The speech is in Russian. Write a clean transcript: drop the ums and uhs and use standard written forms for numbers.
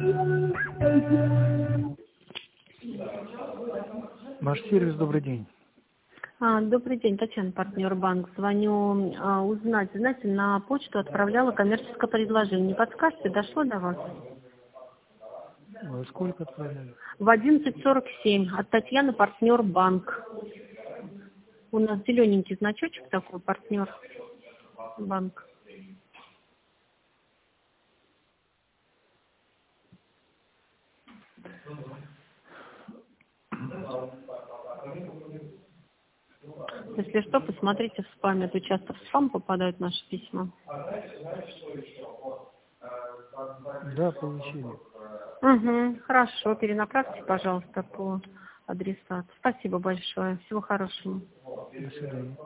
Ваш сервис, добрый день. Добрый день, Татьяна, партнер банк. Звоню узнать. Знаете, на почту отправляла коммерческое предложение. Не подскажете, дошло до вас? Во сколько отправляли? В 11:47 от Татьяны, партнер банк. У нас зелененький значочек такой, партнер банк. Если что, посмотрите в спаме, а то часто в спам попадают наши письма. Да, получили. Угу, хорошо, перенаправьте, пожалуйста, по адресату. Спасибо большое. Всего хорошего. До свидания.